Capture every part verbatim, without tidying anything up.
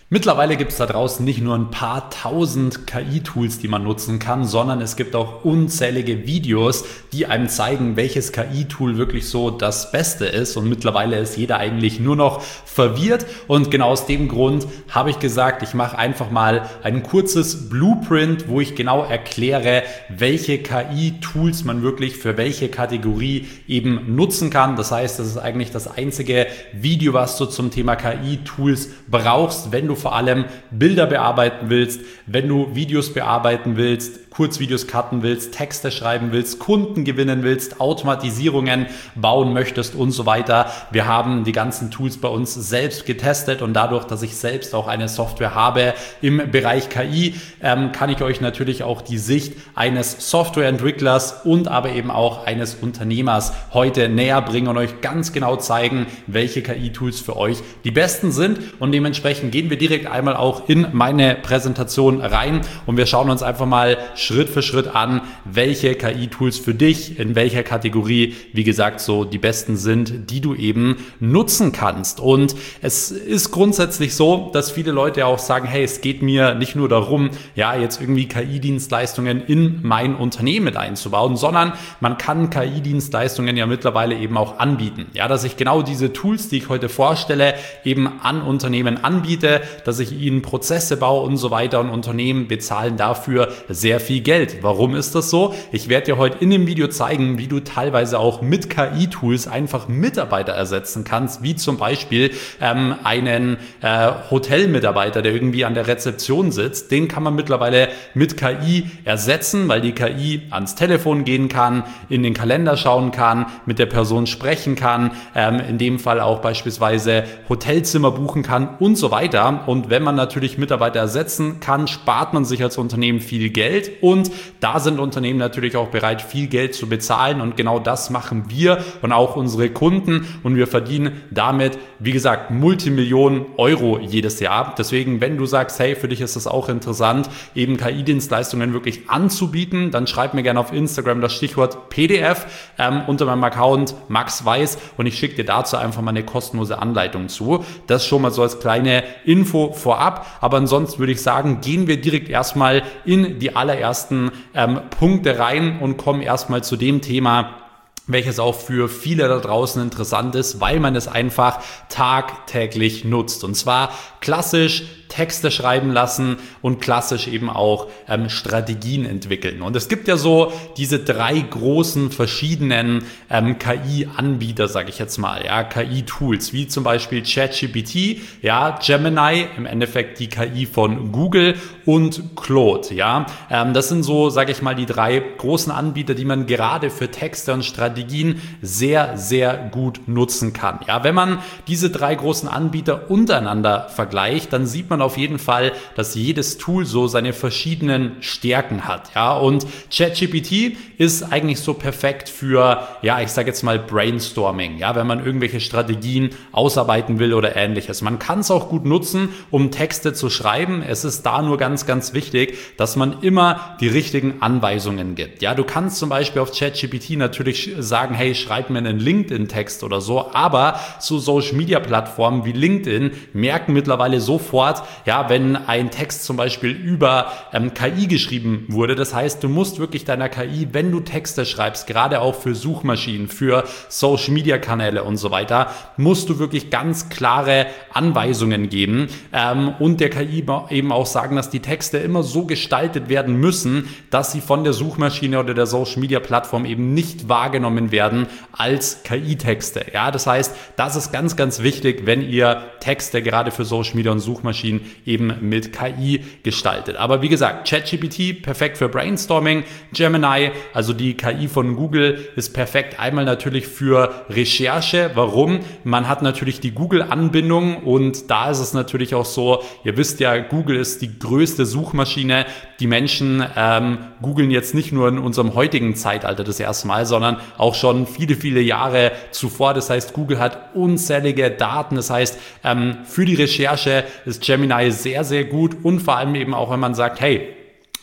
Mittlerweile gibt es da draußen nicht nur ein paar tausend K I-Tools, die man nutzen kann, sondern es gibt auch unzählige Videos, die einem zeigen, welches K I-Tool wirklich so das Beste ist. Und mittlerweile ist jeder eigentlich nur noch verwirrt. Und genau aus dem Grund habe ich gesagt, ich mache einfach mal ein kurzes Blueprint, wo ich genau erkläre, welche K I-Tools man wirklich für welche Kategorie eben nutzen kann. Das heißt, das ist eigentlich das einzige Video, was du zum Thema K I-Tools brauchst, wenn du vor allem Bilder bearbeiten willst, wenn du Videos bearbeiten willst, Kurzvideos cutten willst, Texte schreiben willst, Kunden gewinnen willst, Automatisierungen bauen möchtest und so weiter. Wir haben die ganzen Tools bei uns selbst getestet und dadurch, dass ich selbst auch eine Software habe im Bereich K I, ähm, kann ich euch natürlich auch die Sicht eines Softwareentwicklers und aber eben auch eines Unternehmers heute näher bringen und euch ganz genau zeigen, welche K I-Tools für euch die besten sind. Und dementsprechend gehen wir direkt einmal auch in meine Präsentation rein und wir schauen uns einfach mal Schritt für Schritt an, welche K I-Tools für dich in welcher Kategorie, wie gesagt, so die besten sind, die du eben nutzen kannst. Und es ist grundsätzlich so, dass viele Leute auch sagen, hey, es geht mir nicht nur darum, ja, jetzt irgendwie K I-Dienstleistungen in mein Unternehmen mit einzubauen, sondern man kann K I-Dienstleistungen ja mittlerweile eben auch anbieten. Ja, dass ich genau diese Tools, die ich heute vorstelle, eben an Unternehmen anbiete, dass ich ihnen Prozesse baue und so weiter und Unternehmen bezahlen dafür sehr viel Geld. Warum ist das so? Ich werde dir heute in dem Video zeigen, wie du teilweise auch mit K I-Tools einfach Mitarbeiter ersetzen kannst, wie zum Beispiel ähm, einen äh, Hotelmitarbeiter, der irgendwie an der Rezeption sitzt. Den kann man mittlerweile mit K I ersetzen, weil die K I ans Telefon gehen kann, in den Kalender schauen kann, mit der Person sprechen kann, ähm, in dem Fall auch beispielsweise Hotelzimmer buchen kann und so weiter. Und wenn man natürlich Mitarbeiter ersetzen kann, spart man sich als Unternehmen viel Geld. Und da sind Unternehmen natürlich auch bereit, viel Geld zu bezahlen und genau das machen wir und auch unsere Kunden und wir verdienen damit, wie gesagt, Multimillionen Euro jedes Jahr. Deswegen, wenn du sagst, hey, für dich ist es auch interessant, eben K I-Dienstleistungen wirklich anzubieten, dann schreib mir gerne auf Instagram das Stichwort P D F ähm, unter meinem Account Max Weiß und ich schicke dir dazu einfach mal eine kostenlose Anleitung zu. Das schon mal so als kleine Info vorab, aber ansonsten würde ich sagen, gehen wir direkt erstmal in die allerersten ähm, Punkte rein und kommen erstmal zu dem Thema, welches auch für viele da draußen interessant ist, weil man es einfach tagtäglich nutzt. Und zwar klassisch Texte schreiben lassen und klassisch eben auch ähm, Strategien entwickeln. Und es gibt ja so diese drei großen verschiedenen ähm, K I-Anbieter, sage ich jetzt mal, ja, K I-Tools, wie zum Beispiel ChatGPT, ja, Gemini, im Endeffekt die K I von Google und Claude, ja. Ähm, das sind so, sage ich mal, die drei großen Anbieter, die man gerade für Texte und Strategien sehr, sehr gut nutzen kann. Ja, wenn man diese drei großen Anbieter untereinander vergleicht, dann sieht man auf jeden Fall, dass jedes Tool so seine verschiedenen Stärken hat. Ja, und ChatGPT ist eigentlich so perfekt für, ja, ich sage jetzt mal Brainstorming, ja, wenn man irgendwelche Strategien ausarbeiten will oder ähnliches. Man kann es auch gut nutzen, um Texte zu schreiben. Es ist da nur ganz, ganz wichtig, dass man immer die richtigen Anweisungen gibt. Ja, du kannst zum Beispiel auf ChatGPT natürlich sagen, hey, schreib mir einen LinkedIn-Text oder so, aber so Social-Media-Plattformen wie LinkedIn merken mittlerweile sofort, ja, wenn ein Text zum Beispiel über ähm, K I geschrieben wurde. Das heißt, du musst wirklich deiner K I, wenn du Texte schreibst, gerade auch für Suchmaschinen, für Social-Media-Kanäle und so weiter, musst du wirklich ganz klare Anweisungen geben ähm, und der K I eben auch sagen, dass die Texte immer so gestaltet werden müssen, dass sie von der Suchmaschine oder der Social-Media-Plattform eben nicht wahrgenommen werden als K I-Texte. Ja, das heißt, das ist ganz, ganz wichtig, wenn ihr Texte gerade für Social Media und Suchmaschinen eben mit K I gestaltet. Aber wie gesagt, ChatGPT perfekt für Brainstorming, Gemini, also die K I von Google, ist perfekt einmal natürlich für Recherche. Warum? Man hat natürlich die Google-Anbindung und da ist es natürlich auch so, ihr wisst ja, Google ist die größte Suchmaschine. Die Menschen ähm, googeln jetzt nicht nur in unserem heutigen Zeitalter das erste Mal, sondern auch schon viele, viele Jahre zuvor. Das heißt, Google hat unzählige Daten. Das heißt, ähm, für die Recherche ist Gemini sehr, sehr gut und vor allem eben auch, wenn man sagt, hey,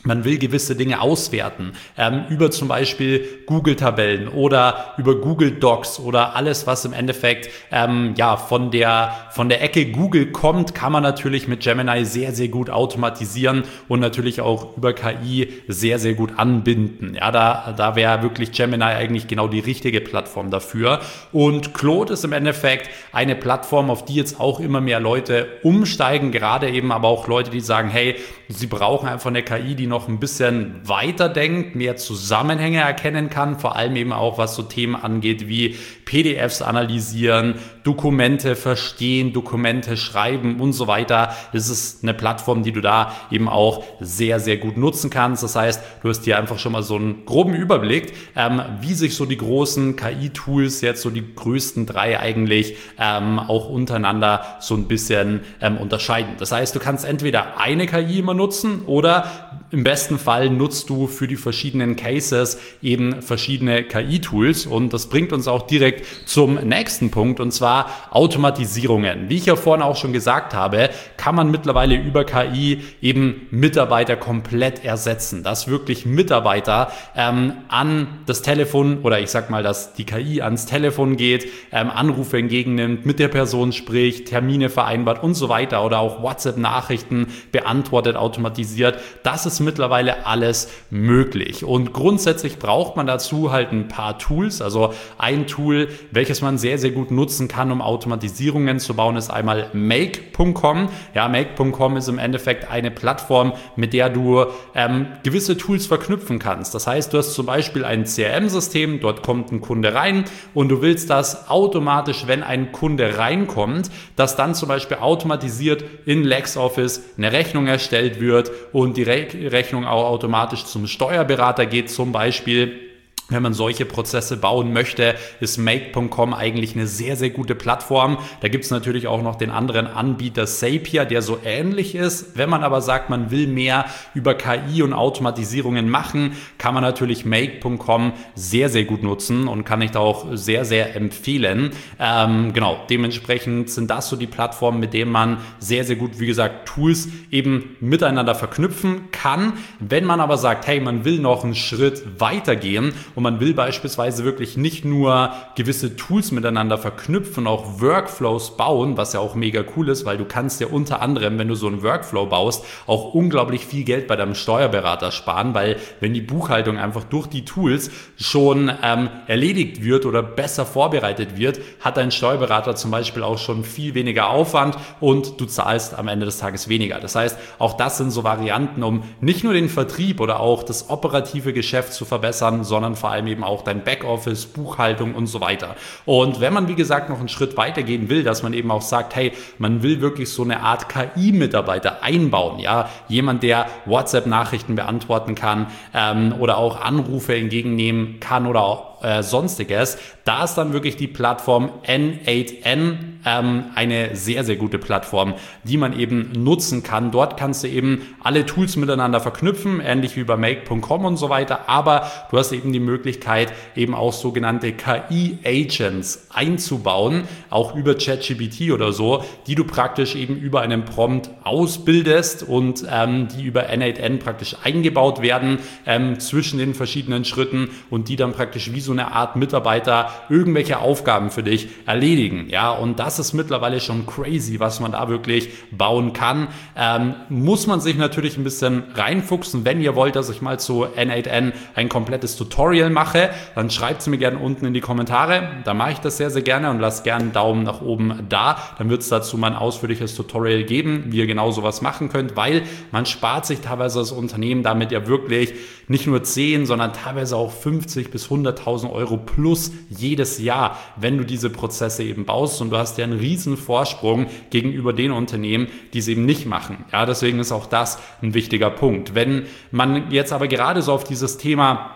man will gewisse Dinge auswerten, ähm, über zum Beispiel Google-Tabellen oder über Google Docs oder alles, was im Endeffekt ähm, ja von der von der Ecke Google kommt, kann man natürlich mit Gemini sehr, sehr gut automatisieren und natürlich auch über K I sehr, sehr gut anbinden. Ja, da, da wäre wirklich Gemini eigentlich genau die richtige Plattform dafür. Und Claude ist im Endeffekt eine Plattform, auf die jetzt auch immer mehr Leute umsteigen, gerade eben aber auch Leute, die sagen, hey, sie brauchen einfach eine K I, die noch noch ein bisschen weiter denkt, mehr Zusammenhänge erkennen kann, vor allem eben auch was so Themen angeht wie P D Fs analysieren, Dokumente verstehen, Dokumente schreiben und so weiter. Das ist eine Plattform, die du da eben auch sehr, sehr gut nutzen kannst. Das heißt, du hast hier einfach schon mal so einen groben Überblick, ähm, wie sich so die großen K I-Tools, jetzt so die größten drei eigentlich, ähm, auch untereinander so ein bisschen ähm, unterscheiden. Das heißt, du kannst entweder eine K I immer nutzen oder im besten Fall nutzt du für die verschiedenen Cases eben verschiedene K I-Tools, und das bringt uns auch direkt zum nächsten Punkt, und zwar Automatisierungen. Wie ich ja vorhin auch schon gesagt habe, kann man mittlerweile über K I eben Mitarbeiter komplett ersetzen, dass wirklich Mitarbeiter ähm, an das Telefon, oder ich sag mal, dass die K I ans Telefon geht, ähm, Anrufe entgegennimmt, mit der Person spricht, Termine vereinbart und so weiter, oder auch WhatsApp-Nachrichten beantwortet, automatisiert. Das ist mittlerweile alles möglich, und grundsätzlich braucht man dazu halt ein paar Tools. Also ein Tool, welches man sehr, sehr gut nutzen kann, um Automatisierungen zu bauen, ist einmal Make Punkt com. Ja, Make Punkt com ist im Endeffekt eine Plattform, mit der du ähm, gewisse Tools verknüpfen kannst. Das heißt, du hast zum Beispiel ein C R M-System, dort kommt ein Kunde rein und du willst, dass automatisch, wenn ein Kunde reinkommt, dass dann zum Beispiel automatisiert in LexOffice eine Rechnung erstellt wird und die Re- Rechnung auch automatisch zum Steuerberater geht zum Beispiel. Wenn man solche Prozesse bauen möchte, ist Make Punkt com eigentlich eine sehr, sehr gute Plattform. Da gibt es natürlich auch noch den anderen Anbieter Zapier, der so ähnlich ist. Wenn man aber sagt, man will mehr über K I und Automatisierungen machen, kann man natürlich Make Punkt com sehr, sehr gut nutzen und kann ich da auch sehr, sehr empfehlen. Ähm, genau, dementsprechend sind das so die Plattformen, mit denen man sehr, sehr gut, wie gesagt, Tools eben miteinander verknüpfen kann. Wenn man aber sagt, hey, man will noch einen Schritt weitergehen und man will beispielsweise wirklich nicht nur gewisse Tools miteinander verknüpfen, auch Workflows bauen, was ja auch mega cool ist, weil du kannst ja unter anderem, wenn du so einen Workflow baust, auch unglaublich viel Geld bei deinem Steuerberater sparen, weil wenn die Buchhaltung einfach durch die Tools schon ähm, erledigt wird oder besser vorbereitet wird, hat dein Steuerberater zum Beispiel auch schon viel weniger Aufwand und du zahlst am Ende des Tages weniger. Das heißt, auch das sind so Varianten, um nicht nur den Vertrieb oder auch das operative Geschäft zu verbessern, sondern vor allem eben auch dein Backoffice, Buchhaltung und so weiter. Und wenn man, wie gesagt, noch einen Schritt weitergehen will, dass man eben auch sagt, hey, man will wirklich so eine Art K I-Mitarbeiter einbauen, ja, jemand, der WhatsApp-Nachrichten beantworten kann ähm, oder auch Anrufe entgegennehmen kann oder auch äh, sonstiges, da ist dann wirklich die Plattform N acht N ähm, eine sehr, sehr gute Plattform, die man eben nutzen kann. Dort kannst du eben alle Tools miteinander verknüpfen, ähnlich wie bei Make Punkt com und so weiter, aber du hast eben die Möglichkeit, eben auch sogenannte K I-Agents einzubauen, auch über ChatGPT oder so, die du praktisch eben über einen Prompt ausbildest und ähm, die über N acht N praktisch eingebaut werden ähm, zwischen den verschiedenen Schritten und die dann praktisch wie so eine Art Mitarbeiter irgendwelche Aufgaben für dich erledigen. Ja, und das ist mittlerweile schon crazy, was man da wirklich bauen kann. Ähm, muss man sich natürlich ein bisschen reinfuchsen. Wenn ihr wollt, dass ich mal zu N acht N ein komplettes Tutorial mache, dann schreibt es mir gerne unten in die Kommentare. Da mache ich das sehr, sehr gerne und lasst gerne einen Daumen nach oben da. Dann wird es dazu mal ein ausführliches Tutorial geben, wie ihr genau sowas machen könnt, weil man spart sich teilweise als Unternehmen damit ja wirklich nicht nur zehn, sondern teilweise auch fünfzig bis hunderttausend Euro plus jedes Jahr, wenn du diese Prozesse eben baust, und du hast ja einen riesen Vorsprung gegenüber den Unternehmen, die es eben nicht machen. Ja, deswegen ist auch das ein wichtiger Punkt. Wenn man jetzt aber gerade so auf dieses Thema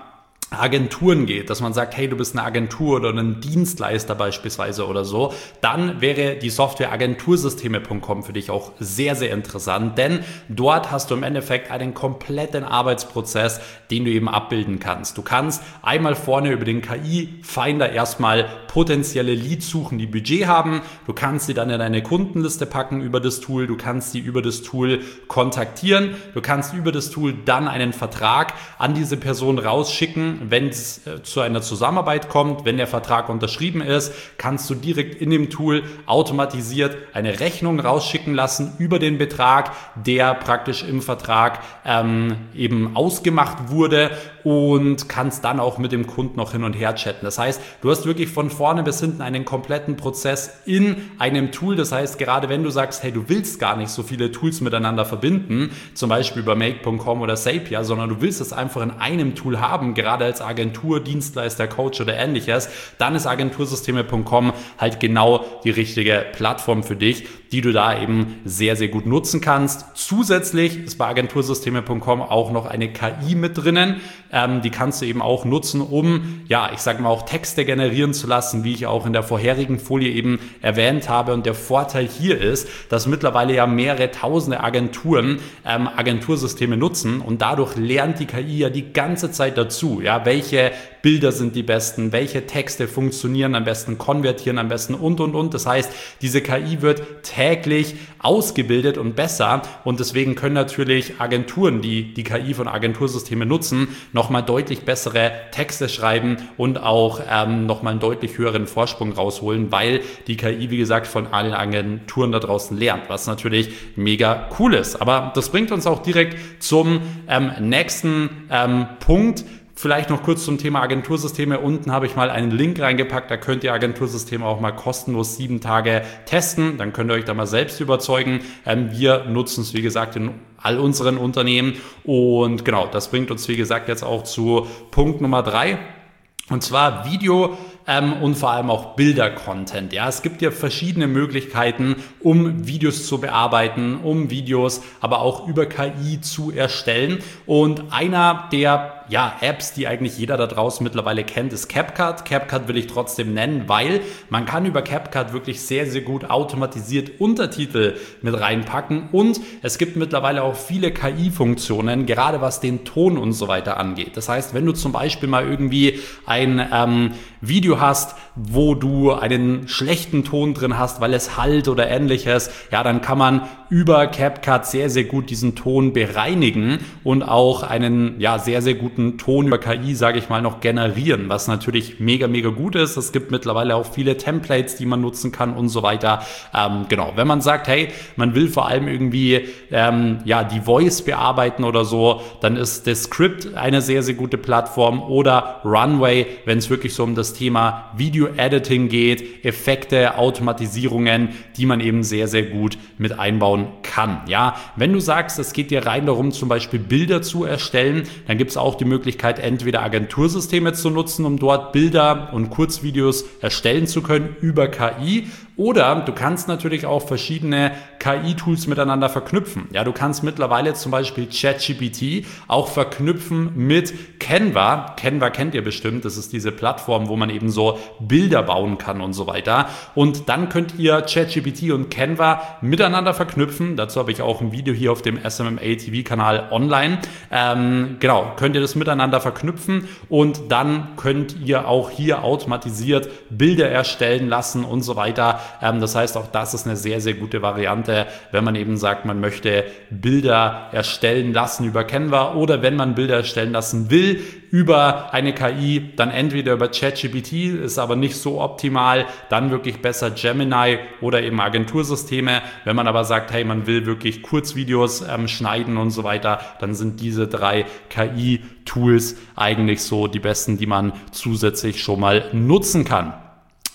Agenturen geht, dass man sagt, hey, du bist eine Agentur oder ein Dienstleister beispielsweise oder so, dann wäre die Software agentursysteme punkt com für dich auch sehr, sehr interessant, denn dort hast du im Endeffekt einen kompletten Arbeitsprozess, den du eben abbilden kannst. Du kannst einmal vorne über den K I-Finder erstmal potenzielle Leads suchen, die Budget haben. Du kannst sie dann in eine Kundenliste packen über das Tool. Du kannst sie über das Tool kontaktieren. Du kannst über das Tool dann einen Vertrag an diese Person rausschicken. Wenn es zu einer Zusammenarbeit kommt, wenn der Vertrag unterschrieben ist, kannst du direkt in dem Tool automatisiert eine Rechnung rausschicken lassen über den Betrag, der praktisch im Vertrag ähm, eben ausgemacht wurde, und kannst dann auch mit dem Kunden noch hin und her chatten. Das heißt, du hast wirklich von vorne bis hinten einen kompletten Prozess in einem Tool. Das heißt, gerade wenn du sagst, hey, du willst gar nicht so viele Tools miteinander verbinden, zum Beispiel über Make punkt com oder Zapier, sondern du willst es einfach in einem Tool haben, gerade als Agentur, Dienstleister, Coach oder ähnliches, dann ist agentursysteme punkt com halt genau die richtige Plattform für dich, die du da eben sehr, sehr gut nutzen kannst. Zusätzlich ist bei agentursysteme punkt com auch noch eine K I mit drinnen. Ähm, die kannst du eben auch nutzen, um, ja, ich sage mal, auch Texte generieren zu lassen, wie ich auch in der vorherigen Folie eben erwähnt habe. Und der Vorteil hier ist, dass mittlerweile ja mehrere tausende Agenturen ähm, Agentursysteme nutzen, und dadurch lernt die K I ja die ganze Zeit dazu, ja, welche Bilder sind die besten, welche Texte funktionieren am besten, konvertieren am besten und, und, und. Das heißt, diese K I wird täglich ausgebildet und besser, und deswegen können natürlich Agenturen, die die K I von Agentursystemen nutzen, nochmal deutlich bessere Texte schreiben und auch ähm, nochmal einen deutlich höheren Vorsprung rausholen, weil die K I, wie gesagt, von allen Agenturen da draußen lernt, was natürlich mega cool ist. Aber das bringt uns auch direkt zum ähm, nächsten ähm, Punkt. Vielleicht noch kurz zum Thema Agentursysteme. Unten habe ich mal einen Link reingepackt, da könnt ihr Agentursysteme auch mal kostenlos sieben Tage testen. Dann könnt ihr euch da mal selbst überzeugen. Ähm, wir nutzen es, wie gesagt, in all unseren Unternehmen. Und genau, das bringt uns, wie gesagt, jetzt auch zu Punkt Nummer drei. Und zwar Video ähm, und vor allem auch Bilder-Content. Ja, es gibt ja verschiedene Möglichkeiten, um Videos zu bearbeiten, um Videos aber auch über K I zu erstellen. Und einer der ja, Apps, die eigentlich jeder da draußen mittlerweile kennt, ist CapCut. CapCut will ich trotzdem nennen, weil man kann über CapCut wirklich sehr, sehr gut automatisiert Untertitel mit reinpacken, und es gibt mittlerweile auch viele K I-Funktionen, gerade was den Ton und so weiter angeht. Das heißt, wenn du zum Beispiel mal irgendwie ein ähm, Video hast, wo du einen schlechten Ton drin hast, weil es halt oder ähnliches, ja, dann kann man über CapCut sehr, sehr gut diesen Ton bereinigen und auch einen, ja, sehr, sehr guten Ton über K I, sage ich mal, noch generieren, was natürlich mega, mega gut ist. Es gibt mittlerweile auch viele Templates, die man nutzen kann und so weiter. Ähm, genau, wenn man sagt, hey, man will vor allem irgendwie ähm, ja, die Voice bearbeiten oder so, dann ist Descript eine sehr, sehr gute Plattform, oder Runway, wenn es wirklich so um das Thema Video-Editing geht, Effekte, Automatisierungen, die man eben sehr, sehr gut mit einbauen kann. Ja, wenn du sagst, es geht dir rein darum, zum Beispiel Bilder zu erstellen, dann gibt es auch die Möglichkeit, entweder Agentursysteme zu nutzen, um dort Bilder und Kurzvideos erstellen zu können über K I, oder du kannst natürlich auch verschiedene K I-Tools miteinander verknüpfen. Ja, du kannst mittlerweile zum Beispiel ChatGPT auch verknüpfen mit Canva. Canva kennt ihr bestimmt, das ist diese Plattform, wo man eben so Bilder bauen kann und so weiter. Und dann könnt ihr ChatGPT und Canva miteinander verknüpfen. Dazu habe ich auch ein Video hier auf dem S M M A T V-Kanal online. Ähm, genau, könnt ihr das miteinander verknüpfen, und dann könnt ihr auch hier automatisiert Bilder erstellen lassen und so weiter. Ähm, das heißt, auch das ist eine sehr, sehr gute Variante, wenn man eben sagt, man möchte Bilder erstellen lassen über Canva, oder wenn man Bilder erstellen lassen will über eine K I, dann entweder über ChatGPT, ist aber nicht so optimal, dann wirklich besser Gemini oder eben Agentursysteme. Wenn man aber sagt, hey, man will wirklich Kurzvideos ähm, schneiden und so weiter, dann sind diese drei K I-Tools eigentlich so die besten, die man zusätzlich schon mal nutzen kann.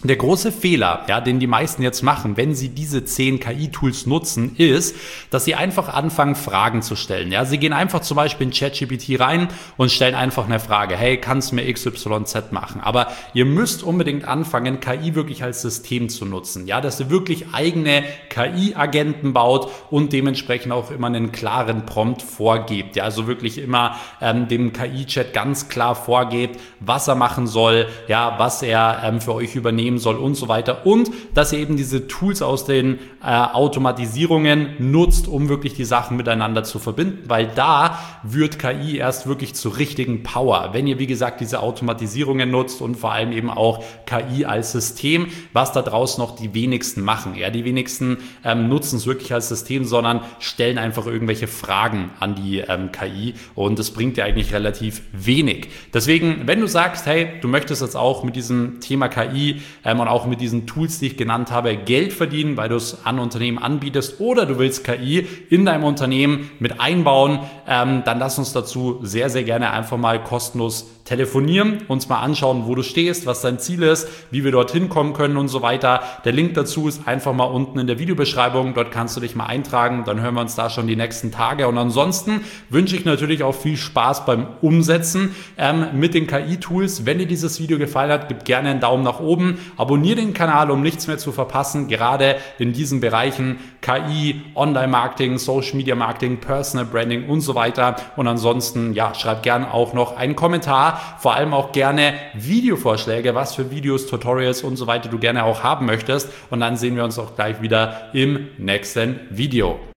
Der große Fehler, ja, den die meisten jetzt machen, wenn sie diese zehn K I-Tools nutzen, ist, dass sie einfach anfangen, Fragen zu stellen. Ja, sie gehen einfach zum Beispiel in ChatGPT rein und stellen einfach eine Frage. Hey, kannst du mir X Y Z machen? Aber ihr müsst unbedingt anfangen, K I wirklich als System zu nutzen. Ja, dass ihr wirklich eigene K I-Agenten baut und dementsprechend auch immer einen klaren Prompt vorgebt. Ja, also wirklich immer ähm, dem K I-Chat ganz klar vorgebt, was er machen soll, ja, was er ähm, für euch übernehmen soll und so weiter, und dass ihr eben diese Tools aus den äh, Automatisierungen nutzt, um wirklich die Sachen miteinander zu verbinden, weil da wird K I erst wirklich zur richtigen Power, wenn ihr wie gesagt diese Automatisierungen nutzt und vor allem eben auch K I als System, was da draußen noch die wenigsten machen. Ja, die wenigsten ähm, nutzen es wirklich als System, sondern stellen einfach irgendwelche Fragen an die ähm, K I, und das bringt dir eigentlich relativ wenig. Deswegen, wenn du sagst, hey, du möchtest jetzt auch mit diesem Thema K I Ähm, und auch mit diesen Tools, die ich genannt habe, Geld verdienen, weil du es an Unternehmen anbietest, oder du willst K I in deinem Unternehmen mit einbauen, ähm, dann lass uns dazu sehr, sehr gerne einfach mal kostenlos telefonieren, uns mal anschauen, wo du stehst, was dein Ziel ist, wie wir dorthin kommen können und so weiter. Der Link dazu ist einfach mal unten in der Videobeschreibung, dort kannst du dich mal eintragen, dann hören wir uns da schon die nächsten Tage, und ansonsten wünsche ich natürlich auch viel Spaß beim Umsetzen ähm, mit den K I-Tools. Wenn dir dieses Video gefallen hat, gib gerne einen Daumen nach oben, abonniere den Kanal, um nichts mehr zu verpassen, gerade in diesen Bereichen K I, Online-Marketing, Social-Media-Marketing, Personal Branding und so weiter. Und ansonsten, ja, schreib gerne auch noch einen Kommentar, vor allem auch gerne Videovorschläge, was für Videos, Tutorials und so weiter du gerne auch haben möchtest, und dann sehen wir uns auch gleich wieder im nächsten Video.